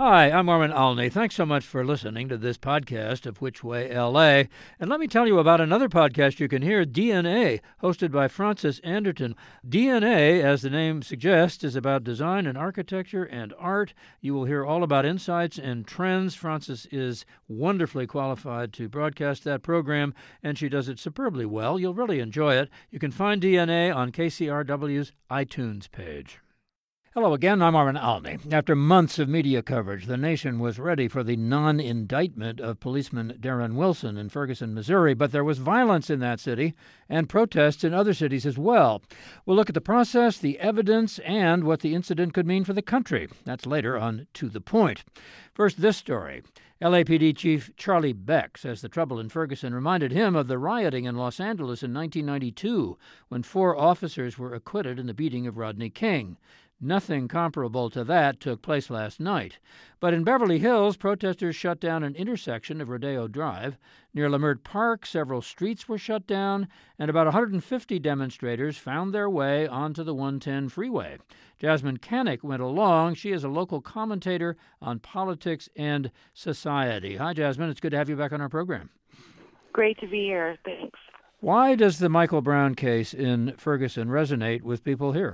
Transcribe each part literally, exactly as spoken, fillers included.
Hi, I'm Armin Alney. Thanks so much for listening to this podcast of Which Way L A. And let me tell you about another podcast you can hear, D N A, hosted by Frances Anderton. D N A, as the name suggests, is about design and architecture and art. You will hear all about insights and trends. Frances is wonderfully qualified to broadcast that program, and she does it superbly well. You'll really enjoy it. You can find D N A on K C R W's iTunes page. Hello again, I'm Armin Alney. After months of media coverage, the nation was ready for the non-indictment of policeman Darren Wilson in Ferguson, Missouri, but there was violence in that city and protests in other cities as well. We'll look at the process, the evidence, and what the incident could mean for the country. That's later on To the Point. First, this story. L A P D Chief Charlie Beck says the trouble in Ferguson reminded him of the rioting in Los Angeles in nineteen ninety-two, when four officers were acquitted in the beating of Rodney King. Nothing comparable to that took place last night. But in Beverly Hills, protesters shut down an intersection of Rodeo Drive. Near Leimert Park, several streets were shut down, and about one hundred fifty demonstrators found their way onto the one ten freeway. Jasmine Canick went along. She is a local commentator on politics and society. Hi, Jasmine. It's good to have you back on our program. Great to be here. Thanks. Why does the Michael Brown case in Ferguson resonate with people here?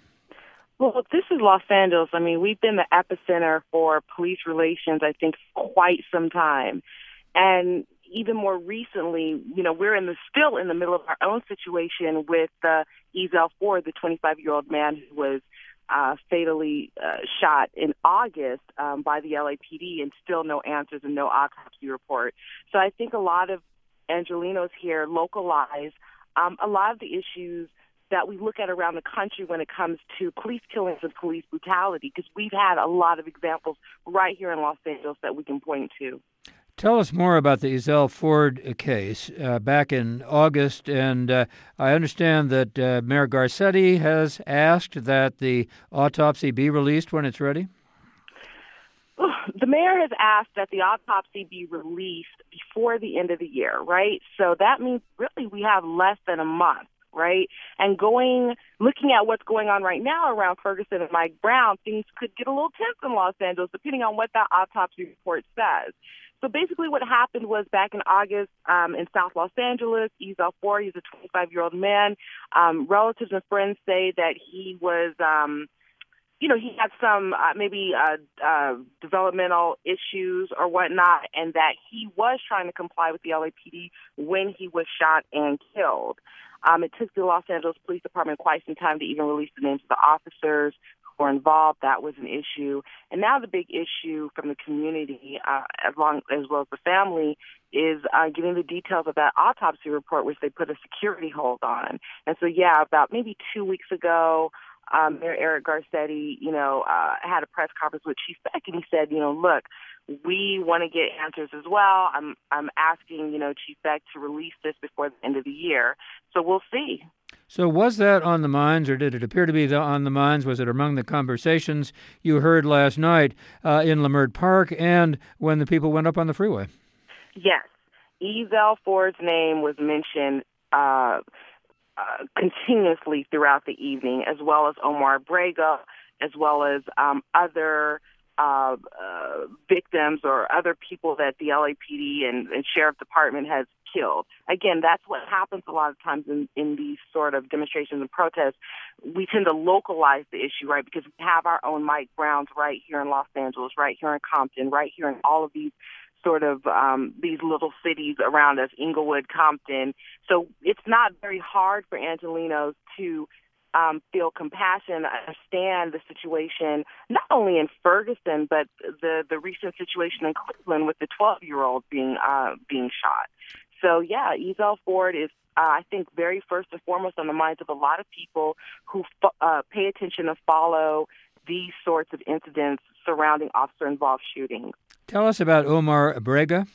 Well, this is Los Angeles. I mean, we've been the epicenter for police relations, I think, for quite some time. And even more recently, you know, we're in the still in the middle of our own situation with uh, Ezell Ford, the twenty-five-year-old man who was uh, fatally uh, shot in August um, by the L A P D, and still no answers and no autopsy report. So I think a lot of Angelenos here localize um, a lot of the issues that we look at around the country when it comes to police killings and police brutality, because we've had a lot of examples right here in Los Angeles that we can point to. Tell us more about the Ezell Ford case uh, back in August, and uh, I understand that uh, Mayor Garcetti has asked that the autopsy be released when it's ready? The mayor has asked that the autopsy be released before the end of the year, right? So that means really we have less than a month. Right? And going, looking at what's going on right now around Ferguson and Mike Brown, things could get a little tense in Los Angeles, depending on what that autopsy report says. So basically what happened was back in August um, in South Los Angeles, Ezell Ford, he's a twenty-five-year-old man. Um, relatives and friends say that he was, um, you know, he had some uh, maybe uh, uh, developmental issues or whatnot, and that he was trying to comply with the L A P D when he was shot and killed. Um, it took the Los Angeles Police Department quite some time to even release the names of the officers who were involved. That was an issue. And now the big issue from the community, uh, as, long, as well as the family, is uh, getting the details of that autopsy report, which they put a security hold on. And so, yeah, about maybe two weeks ago, um, Mayor Eric Garcetti, you know, uh, had a press conference with Chief Beck, and he said, you know, look, we want to get answers as well. I'm I'm asking, you know, Chief Beck to release this before the end of the year. So we'll see. So was that on the minds, or did it appear to be the, on the minds? Was it among the conversations you heard last night uh, in Leimert Park and when the people went up on the freeway? Yes. Ezell Ford's name was mentioned uh, uh, continuously throughout the evening, as well as Omar Brega, as well as um, other Uh, uh, victims or other people that the L A P D and, and Sheriff Department has killed. Again, that's what happens a lot of times in, in these sort of demonstrations and protests. We tend to localize the issue, right, because we have our own Mike Browns right here in Los Angeles, right here in Compton, right here in all of these sort of um, these little cities around us, Inglewood, Compton. So it's not very hard for Angelenos to Um, feel compassion, understand the situation, not only in Ferguson, but the, the recent situation in Cleveland with the twelve-year-old being uh, being shot. So, yeah, Ezell Ford is, uh, I think, very first and foremost on the minds of a lot of people who uh, pay attention and follow these sorts of incidents surrounding officer-involved shootings. Tell us about Omar Brega.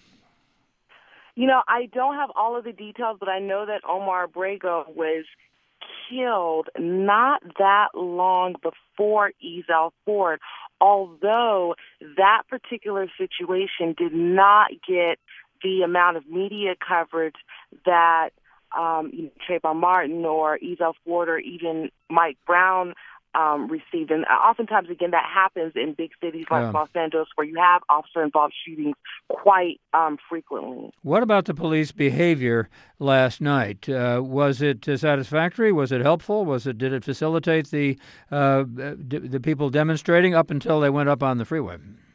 You know, I don't have all of the details, but I know that Omar Brega was killed not that long before Ezell Ford, although that particular situation did not get the amount of media coverage that um, Trayvon Martin or Ezell Ford or even Mike Brown um, received. And oftentimes, again, that happens in big cities like Yeah. Los Angeles, where you have officer-involved shootings quite um, frequently. What about the police behavior last night? Uh, was it uh, satisfactory? Was it helpful? Was it did it facilitate the uh, d- the people demonstrating up until they went up on the freeway?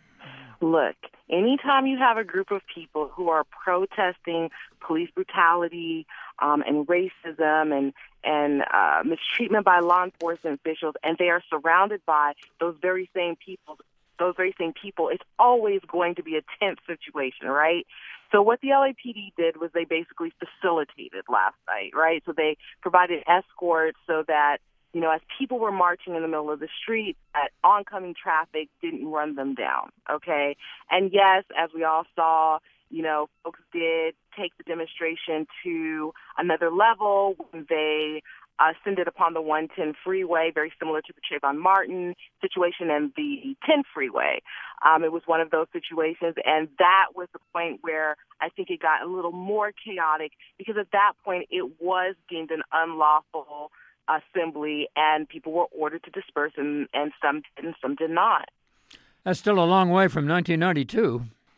Look, anytime you have a group of people who are protesting police brutality um, and racism and and uh, mistreatment by law enforcement officials, and they are surrounded by those very same people, those very same people, it's always going to be a tense situation, right? So what the L A P D did was they basically facilitated last night, right? So they provided escorts so that, you know, as people were marching in the middle of the street, that oncoming traffic didn't run them down, okay? And yes, as we all saw, you know, folks did take the demonstration to another level when they uh, ascended upon the one ten freeway, very similar to the Trayvon Martin situation and the ten freeway. Um, it was one of those situations, and that was the point where I think it got a little more chaotic because at that point it was deemed an unlawful assembly, and people were ordered to disperse, and, and some did and some did not. That's still a long way from nineteen ninety-two.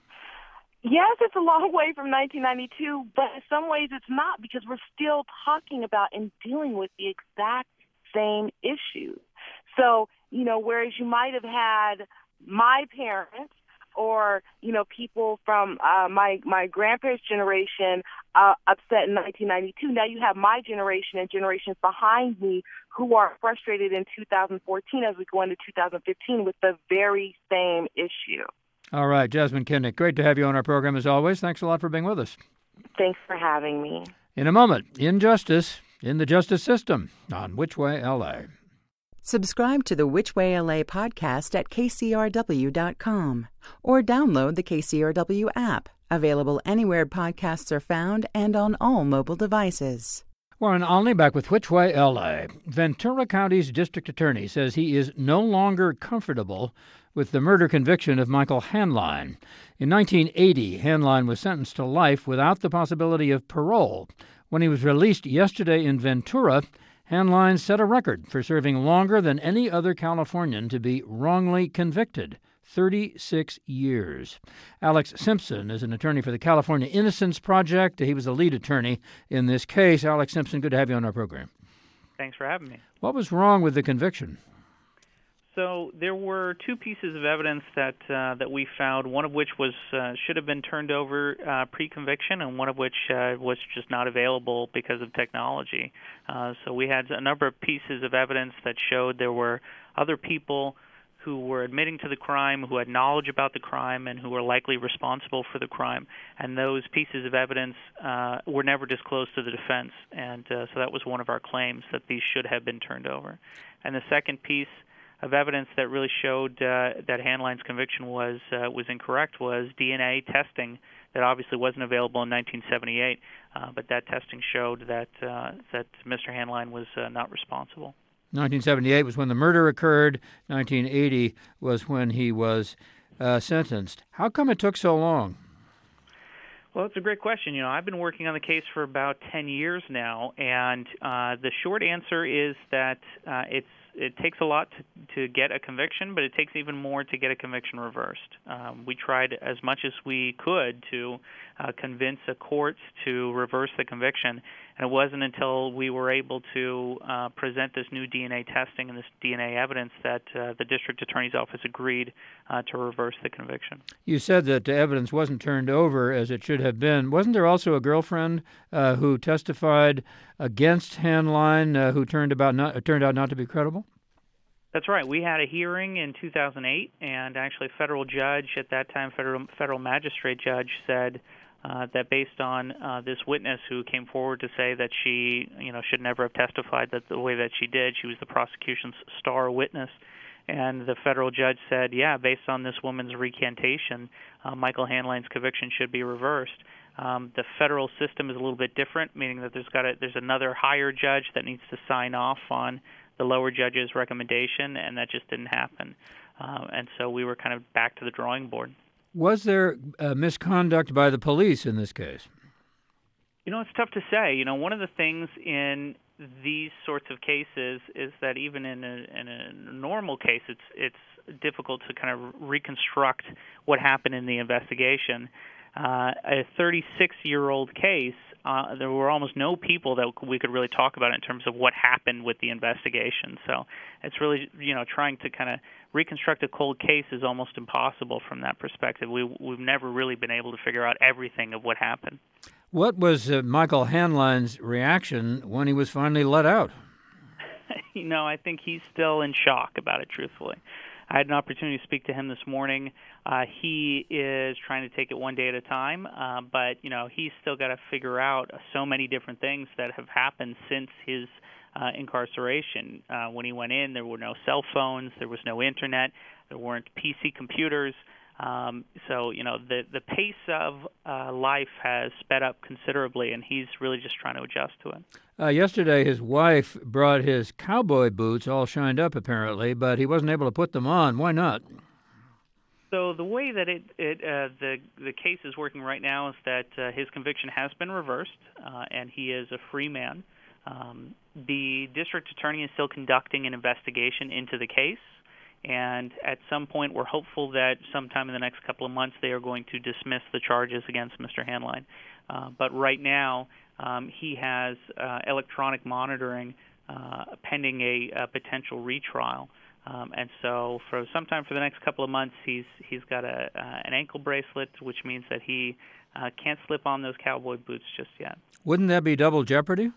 Yes, it's a long way from nineteen ninety-two, but in some ways it's not because we're still talking about and dealing with the exact same issues. So, you know, whereas you might have had my parents or, you know, people from uh, my my grandparents' generation uh, upset in nineteen ninety-two. Now you have my generation and generations behind me who are frustrated in two thousand fourteen as we go into two thousand fifteen with the very same issue. All right, Jasmine Kinnick, great to have you on our program as always. Thanks a lot for being with us. Thanks for having me. In a moment, injustice in the justice system on Which Way L A. Subscribe to the Which Way L A podcast at K C R W dot com or download the K C R W app, available anywhere podcasts are found and on all mobile devices. Warren Olney back with Which Way L A. Ventura County's district attorney says he is no longer comfortable with the murder conviction of Michael Hanline. In nineteen eighty, Hanline was sentenced to life without the possibility of parole. When he was released yesterday in Ventura, Hanline set a record for serving longer than any other Californian to be wrongly convicted, thirty-six years. Alex Simpson is an attorney for the California Innocence Project. He was the lead attorney in this case. Alex Simpson, good to have you on our program. Thanks for having me. What was wrong with the conviction? So there were two pieces of evidence that uh, that we found, one of which was uh, should have been turned over uh, pre-conviction, and one of which uh, was just not available because of technology. Uh, so we had a number of pieces of evidence that showed there were other people who were admitting to the crime, who had knowledge about the crime, and who were likely responsible for the crime. And those pieces of evidence uh, were never disclosed to the defense, and uh, so that was one of our claims, that these should have been turned over. And the second piece of evidence that really showed uh, that Hanline's conviction was uh, was incorrect was D N A testing that obviously wasn't available in nineteen seventy-eight, uh, but that testing showed that uh, that Mister Hanline was uh, not responsible. nineteen seventy-eight was when the murder occurred. nineteen eighty was when he was uh, sentenced. How come it took so long? Well, it's a great question. You know, I've been working on the case for about ten years now, and uh, the short answer is that uh, it's it takes a lot to, to get a conviction, but it takes even more to get a conviction reversed. Um, we tried as much as we could to uh, convince a court to reverse the conviction, and it wasn't until we were able to uh, present this new D N A testing and this D N A evidence that uh, the district attorney's office agreed uh, to reverse the conviction. You said that the evidence wasn't turned over as it should have been. Wasn't there also a girlfriend uh, who testified against Hanline uh, who turned about not, turned out not to be credible? That's right. We had a hearing in two thousand eight, and actually a federal judge at that time, federal federal magistrate judge, said uh, that based on uh, this witness who came forward to say that she, you know, should never have testified that the way that she did, she was the prosecution's star witness. And the federal judge said, yeah, based on this woman's recantation, uh, Michael Hanline's conviction should be reversed. Um, the federal system is a little bit different, meaning that there's got a, there's another higher judge that needs to sign off on the lower judge's recommendation, and that just didn't happen. Uh, and so we were kind of back to the drawing board. Was there uh, misconduct by the police in this case? You know, it's tough to say. You know, one of the things in these sorts of cases is that even in a, in a normal case, it's it's difficult to kind of reconstruct what happened in the investigation. Uh, a thirty-six-year-old case, uh, there were almost no people that we could really talk about in terms of what happened with the investigation. So it's really, you know, trying to kind of reconstruct a cold case is almost impossible from that perspective. We, we've never really been able to figure out everything of what happened. What was uh, Michael Hanline's reaction when he was finally let out? You know, I think he's still in shock about it, truthfully. I had an opportunity to speak to him this morning. Uh, he is trying to take it one day at a time, uh, but, you know, he's still got to figure out so many different things that have happened since his uh, incarceration. Uh, when he went in, there were no cell phones, there was no internet, there weren't P C computers. Um, so, you know, the, the pace of uh, life has sped up considerably, and he's really just trying to adjust to it. Uh, yesterday, his wife brought his cowboy boots, all shined up apparently, but he wasn't able to put them on. Why not? So the way that it, it uh, the the case is working right now is that uh, his conviction has been reversed, uh, and he is a free man. Um, the district attorney is still conducting an investigation into the case. And at some point, we're hopeful that sometime in the next couple of months, they are going to dismiss the charges against Mister Hanline. Uh, but right now, um, he has uh, electronic monitoring uh, pending a, a potential retrial. Um, and so for sometime for the next couple of months, he's he's got a uh, an ankle bracelet, which means that he uh, can't slip on those cowboy boots just yet. Wouldn't that be double jeopardy?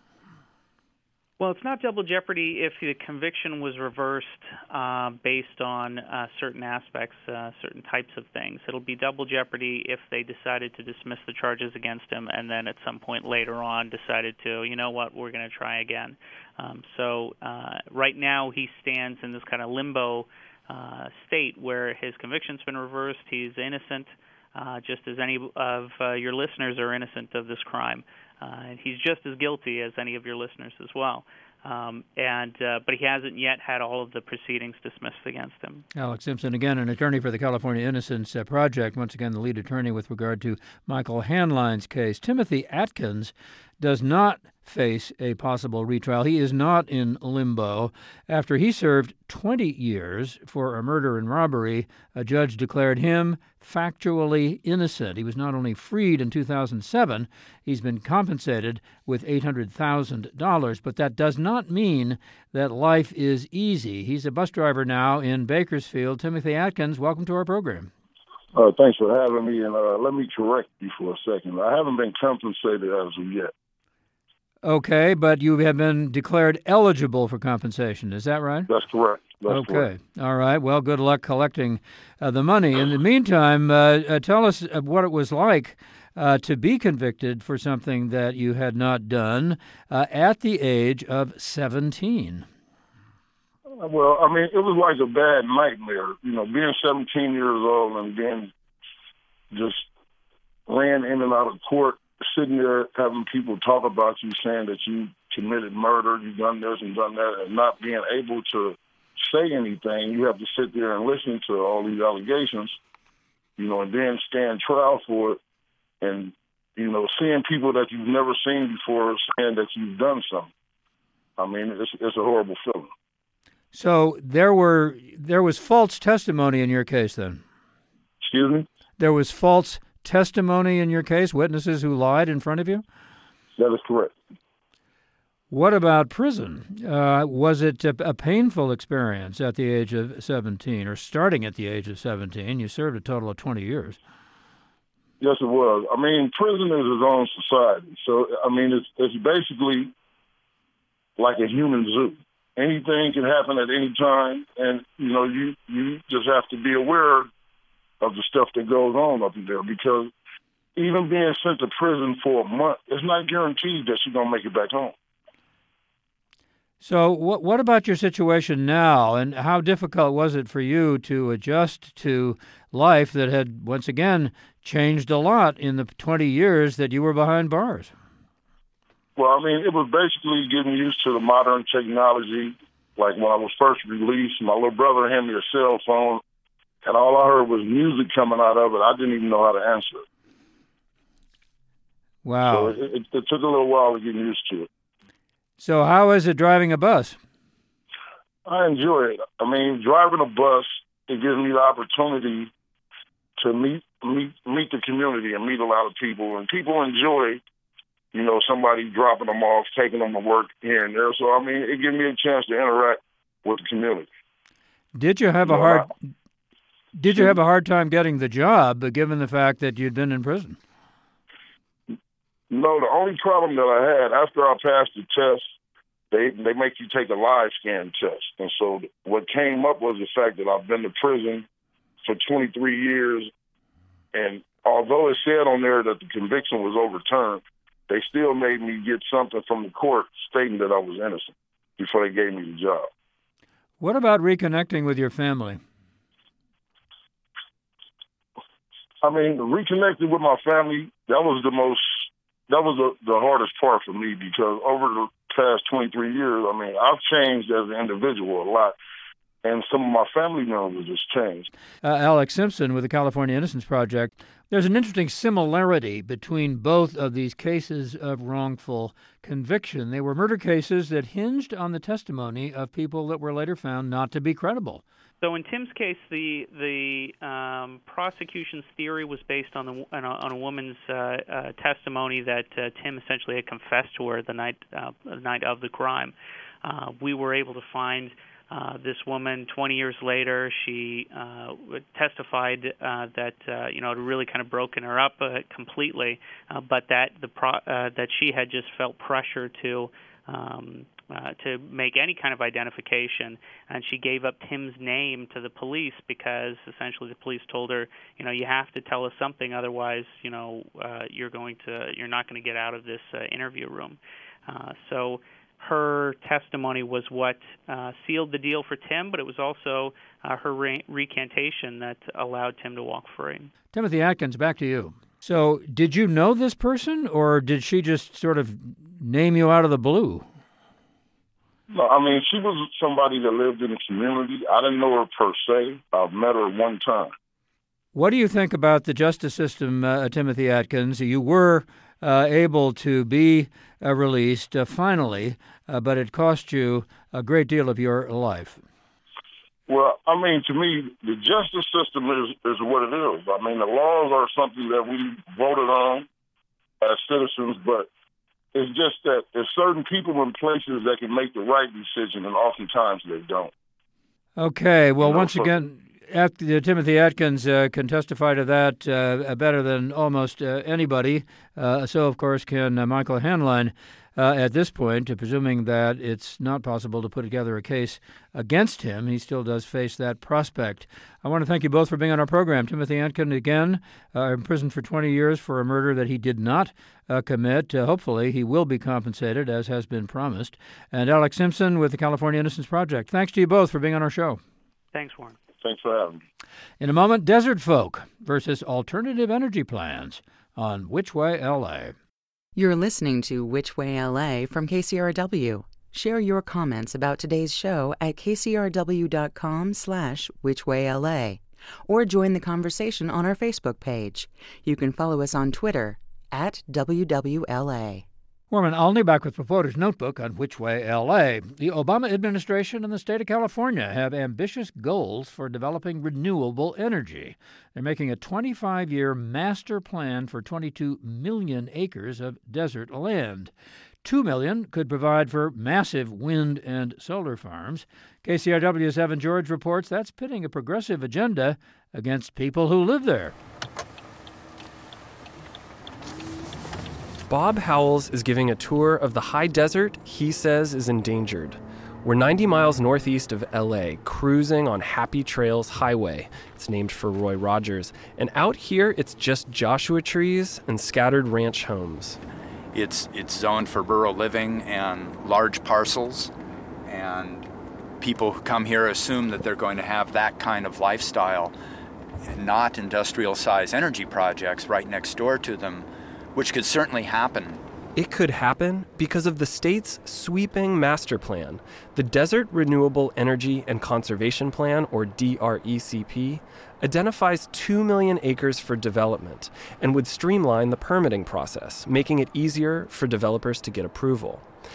Well, it's not double jeopardy if the conviction was reversed uh, based on uh, certain aspects, uh, certain types of things. It'll be double jeopardy if they decided to dismiss the charges against him and then at some point later on decided to, you know what, we're going to try again. Um, so uh, right now he stands in this kind of limbo uh, state where his conviction's been reversed. He's innocent, uh, just as any of uh, your listeners are innocent of this crime. Uh, and he's just as guilty as any of your listeners as well. Um, and uh, but he hasn't yet had all of the proceedings dismissed against him. Alex Simpson, again, an attorney for the California Innocence uh, Project, once again the lead attorney with regard to Michael Hanline's case. Timothy Atkins does not face a possible retrial. He is not in limbo. After he served twenty years for a murder and robbery, a judge declared him factually innocent. He was not only freed in two thousand seven, he's been compensated with eight hundred thousand dollars, but that does not mean that life is easy. He's a bus driver now in Bakersfield. Timothy Atkins, welcome to our program. Uh, thanks for having me, and uh, let me correct you for a second. I haven't been compensated as of yet. Okay, but you have been declared eligible for compensation. Is that right? That's correct. That's okay. correct. All right. Well, good luck collecting uh, the money. In the meantime, uh, uh, tell us what it was like uh, to be convicted for something that you had not done uh, at the age of seventeen. Well, I mean, it was like a bad nightmare. You know, being seventeen years old and being just ran in and out of court, sitting there having people talk about you, saying that you committed murder, you've done this and done that, and not being able to say anything. You have to sit there and listen to all these allegations, you know, and then stand trial for it. And, you know, seeing people that you've never seen before saying that you've done something. I mean, it's, it's a horrible feeling. So there were there was false testimony in your case then? Excuse me? There was false testimony in your case, witnesses who lied in front of you? That is correct. What about prison? Uh, was it a, a painful experience at the age of seventeen, or starting at the age of seventeen? You served a total of twenty years. Yes, it was. I mean, prison is its own society. So, I mean, it's, it's basically like a human zoo. Anything can happen at any time, and, you know, you, you just have to be aware of the stuff that goes on up in there, because even being sent to prison for a month, it's not guaranteed that you're going to make it back home. So what what about your situation now, and how difficult was it for you to adjust to life that had, once again, changed a lot in the twenty years that you were behind bars? Well, I mean, it was basically getting used to the modern technology. Like when I was first released, my little brother handed me a cell phone, and all I heard was music coming out of it. I didn't even know how to answer it. Wow. So it, it, it took a little while to get used to it. So how is it driving a bus? I enjoy it. I mean, driving a bus, it gives me the opportunity to meet meet meet the community and meet a lot of people, and people enjoy, you know, somebody dropping them off, taking them to work here and there. So I mean, it gives me a chance to interact with the community. Did you have you a know, hard I, Did you have a hard time getting the job, given the fact that you'd been in prison? No, the only problem that I had after I passed the test, they they make you take a live scan test, and so what came up was the fact that I've been to prison for twenty-three years, and although it said on there that the conviction was overturned, they still made me get something from the court stating that I was innocent before they gave me the job. What about reconnecting with your family? I mean, reconnecting with my family, that was the most, that was the, the hardest part for me, because over the past twenty-three years, I mean, I've changed as an individual a lot, and some of my family members just changed. Uh, Alex Simpson with the California Innocence Project. There's an interesting similarity between both of these cases of wrongful conviction. They were murder cases that hinged on the testimony of people that were later found not to be credible. So in Tim's case, the the um, prosecution's theory was based on the on a, on a woman's uh, uh, testimony that uh, Tim essentially had confessed to her the night uh, the night of the crime. Uh, we were able to find uh, this woman twenty years later. She uh, testified uh, that uh, you know it had really kind of broken her up uh, completely, uh, but that the pro- uh, that she had just felt pressure to. Um, Uh, to make any kind of identification, and she gave up Tim's name to the police because essentially the police told her, you know, you have to tell us something, otherwise, you know, uh, you're going to, you're not going to get out of this uh, interview room. Uh, so her testimony was what uh, sealed the deal for Tim, but it was also uh, her re- recantation that allowed Tim to walk free. Timothy Atkins, back to you. So did you know this person, or did she just sort of name you out of the blue? No, I mean, she was somebody that lived in the community. I didn't know her per se. I've met her one time. What do you think about the justice system, uh, Timothy Atkins? You were uh, able to be uh, released uh, finally, uh, but it cost you a great deal of your life. Well, I mean, to me, the justice system is, is what it is. I mean, the laws are something that we voted on as citizens, but it's just that there's certain people in places that can make the right decision, and oftentimes they don't. Okay. Well, you know, once so, again, At, uh, Timothy Atkins uh, can testify to that uh, better than almost uh, anybody. Uh, so, of course, can uh, Michael Hanline uh, at this point, uh, presuming that it's not possible to put together a case against him. He still does face that prospect. I want to thank you both for being on our program. Timothy Atkins, again, uh, imprisoned for twenty years for a murder that he did not uh, commit. Uh, hopefully, he will be compensated, as has been promised. And Alex Simpson with the California Innocence Project. Thanks to you both for being on our show. Thanks, Warren. Thanks for having me. In a moment, desert folk versus alternative energy plans on Which Way L A. You're listening to Which Way L A from K C R W. Share your comments about today's show at kcrw.com slash whichwayla or join the conversation on our Facebook page. You can follow us on Twitter at W W L A. Warren Alney back with Reporter's Notebook on Which Way L A. The Obama administration and the state of California have ambitious goals for developing renewable energy. They're making a twenty-five year master plan for twenty-two million acres of desert land. Two million could provide for massive wind and solar farms. K C R W's Evan George reports that's pitting a progressive agenda against people who live there. Bob Howells is giving a tour of the high desert he says is endangered. We're ninety miles northeast of L A, cruising on Happy Trails Highway. It's named for Roy Rogers. And out here, it's just Joshua trees and scattered ranch homes. It's it's zoned for rural living and large parcels, and people who come here assume that they're going to have that kind of lifestyle, and not industrial-size energy projects right next door to them, which could certainly happen. It could happen because of the state's sweeping master plan. The Desert Renewable Energy and Conservation Plan, or D R E C P, identifies two million acres for development and would streamline the permitting process, making it easier for developers to get approval.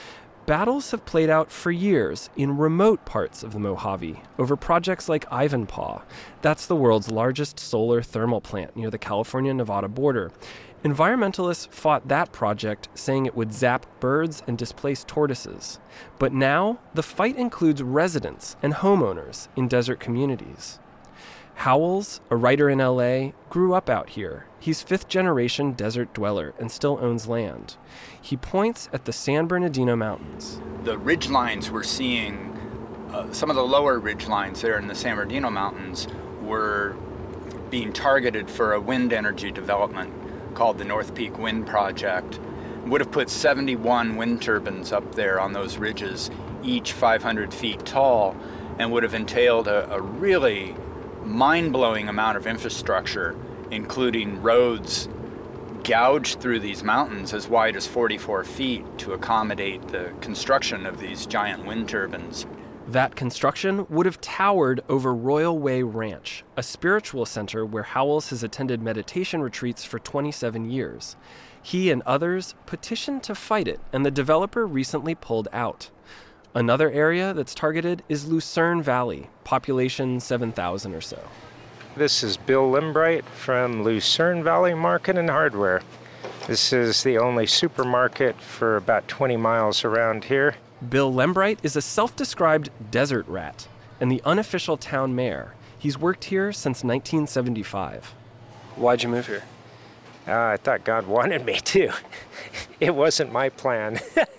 battles have played out for years in remote parts of the Mojave over projects like Ivanpah. That's the world's largest solar thermal plant near the California-Nevada border. Environmentalists fought that project, saying it would zap birds and displace tortoises. But now, the fight includes residents and homeowners in desert communities. Howells, a writer in L A, grew up out here. He's fifth-generation desert dweller and still owns land. He points at the San Bernardino Mountains. The ridge lines we're seeing, uh, some of the lower ridge lines there in the San Bernardino Mountains were being targeted for a wind energy development called the North Peak Wind Project. Would have put seventy-one wind turbines up there on those ridges, each five hundred feet tall, and would have entailed a, a really mind-blowing amount of infrastructure, including roads gouged through these mountains as wide as forty-four feet to accommodate the construction of these giant wind turbines. That construction would have towered over Royal Way Ranch, a spiritual center where Howells has attended meditation retreats for twenty-seven years. He and others petitioned to fight it, and the developer recently pulled out. Another area that's targeted is Lucerne Valley, population seven thousand or so. This is Bill Limbright from Lucerne Valley Market and Hardware. This is the only supermarket for about twenty miles around here. Bill Lembright is a self-described desert rat and the unofficial town mayor. He's worked here since nineteen seventy-five. Why'd you move here? Uh, I thought God wanted me to. It wasn't my plan.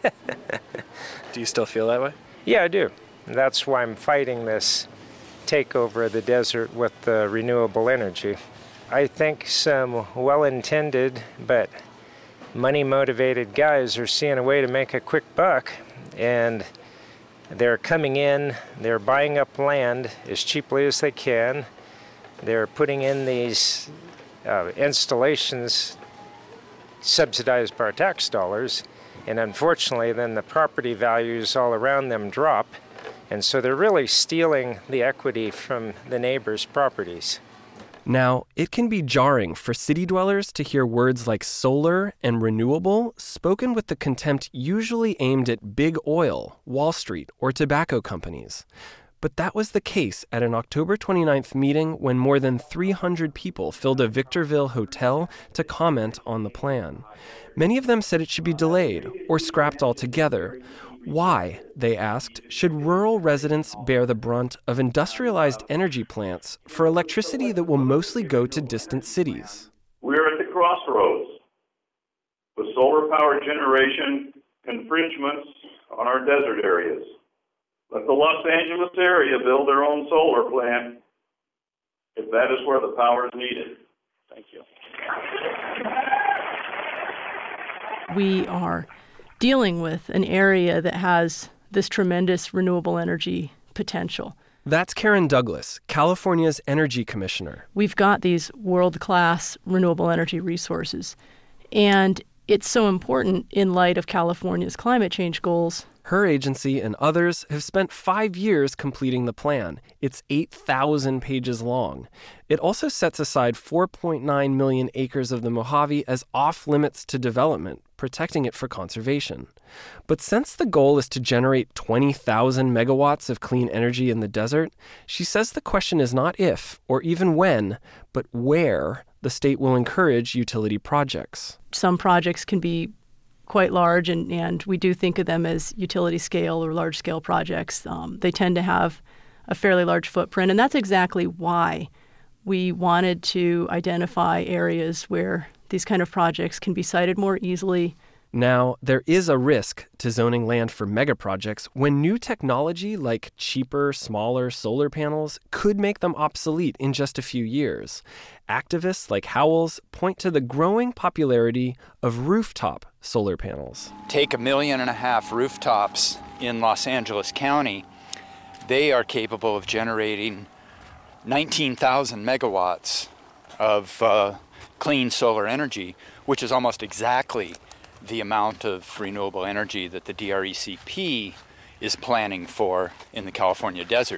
Do you still feel that way? Yeah, I do. That's why I'm fighting this takeover of the desert with the renewable energy. I think some well-intended but money-motivated guys are seeing a way to make a quick buck, and they're coming in, they're buying up land as cheaply as they can. They're putting in these uh, installations subsidized by our tax dollars, and unfortunately then the property values all around them drop, and so they're really stealing the equity from the neighbors' properties. Now, it can be jarring for city dwellers to hear words like solar and renewable spoken with the contempt usually aimed at big oil, Wall Street, or tobacco companies. But that was the case at an October twenty-ninth meeting when more than three hundred people filled a Victorville hotel to comment on the plan. Many of them said it should be delayed or scrapped altogether. Why, they asked, should rural residents bear the brunt of industrialized energy plants for electricity that will mostly go to distant cities? We're at the crossroads with solar power generation infringements on our desert areas. Let the Los Angeles area build their own solar plant if that is where the power is needed. Thank you. We are dealing with an area that has this tremendous renewable energy potential. That's Karen Douglas, California's energy commissioner. We've got these world-class renewable energy resources, and it's so important in light of California's climate change goals. Her agency and others have spent five years completing the plan. It's eight thousand pages long. It also sets aside four point nine million acres of the Mojave as off-limits to development, protecting it for conservation. But since the goal is to generate twenty thousand megawatts of clean energy in the desert, she says the question is not if, or even when, but where the state will encourage utility projects. Some projects can be quite large, and, and we do think of them as utility scale or large scale projects. Um, they tend to have a fairly large footprint, and that's exactly why we wanted to identify areas where these kind of projects can be sited more easily. Now, there is a risk to zoning land for megaprojects when new technology like cheaper, smaller solar panels could make them obsolete in just a few years. Activists like Howells point to the growing popularity of rooftop solar panels. Take a million and a half rooftops in Los Angeles County. They are capable of generating nineteen thousand megawatts of uh, clean solar energy, which is almost exactly the amount of renewable energy that the D R E C P is planning for in the California desert.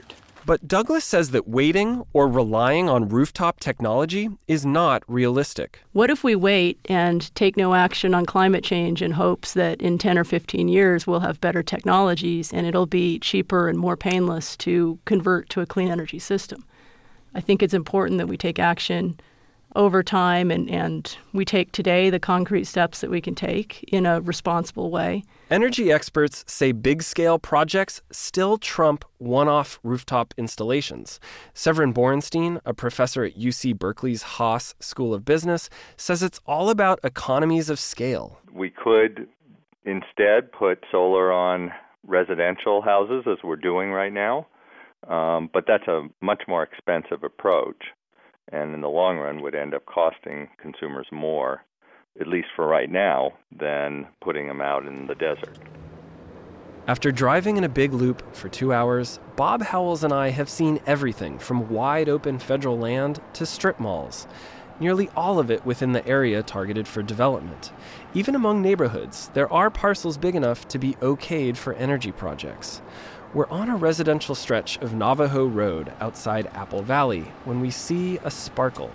But Douglas says that waiting or relying on rooftop technology is not realistic. What if we wait and take no action on climate change in hopes that in ten or fifteen years we'll have better technologies and it'll be cheaper and more painless to convert to a clean energy system? I think it's important that we take action over time and, and we take today the concrete steps that we can take in a responsible way. Energy experts say big-scale projects still trump one-off rooftop installations. Severin Borenstein, a professor at U C Berkeley's Haas School of Business, says it's all about economies of scale. We could instead put solar on residential houses, as we're doing right now, um, but that's a much more expensive approach, and in the long run would end up costing consumers more, at least for right now, than putting them out in the desert. After driving in a big loop for two hours, Bob Howells and I have seen everything from wide-open federal land to strip malls, nearly all of it within the area targeted for development. Even among neighborhoods, there are parcels big enough to be okayed for energy projects. We're on a residential stretch of Navajo Road outside Apple Valley when we see a sparkle.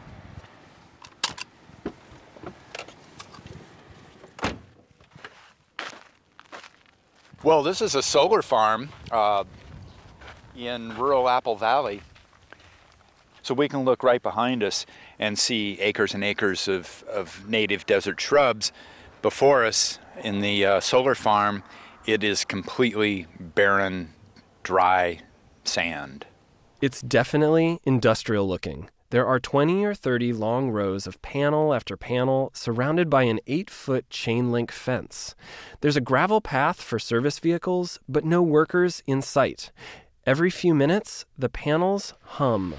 Well, this is a solar farm uh, in rural Apple Valley. So we can look right behind us and see acres and acres of, of native desert shrubs. Before us in the uh, solar farm, it is completely barren, dry sand. It's definitely industrial looking. There are twenty or thirty long rows of panel after panel surrounded by an eight-foot chain-link fence. There's a gravel path for service vehicles, but no workers in sight. Every few minutes, the panels hum.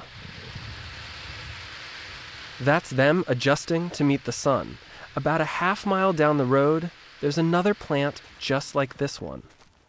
That's them adjusting to meet the sun. About a half mile down the road, there's another plant just like this one.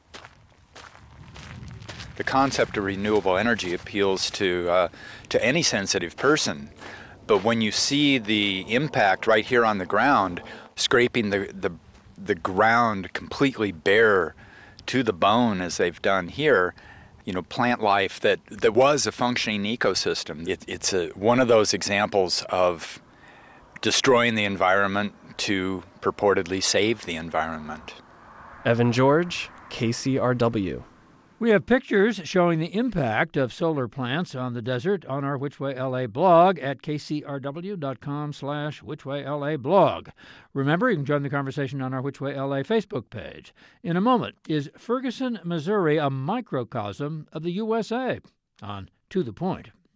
The concept of renewable energy appeals to uh, to any sensitive person, but when you see the impact right here on the ground, scraping the the, the ground completely bare to the bone as they've done here, you know, plant life that, that was a functioning ecosystem. It, it's a, one of those examples of destroying the environment to purportedly save the environment. Evan George, K C R W. We have pictures showing the impact of solar plants on the desert on our Which Way L A blog at kcrw.com slash whichwayla blog. Remember, you can join the conversation on our Which Way L A Facebook page. In a moment, is Ferguson, Missouri a microcosm of the U S A? On To the Point.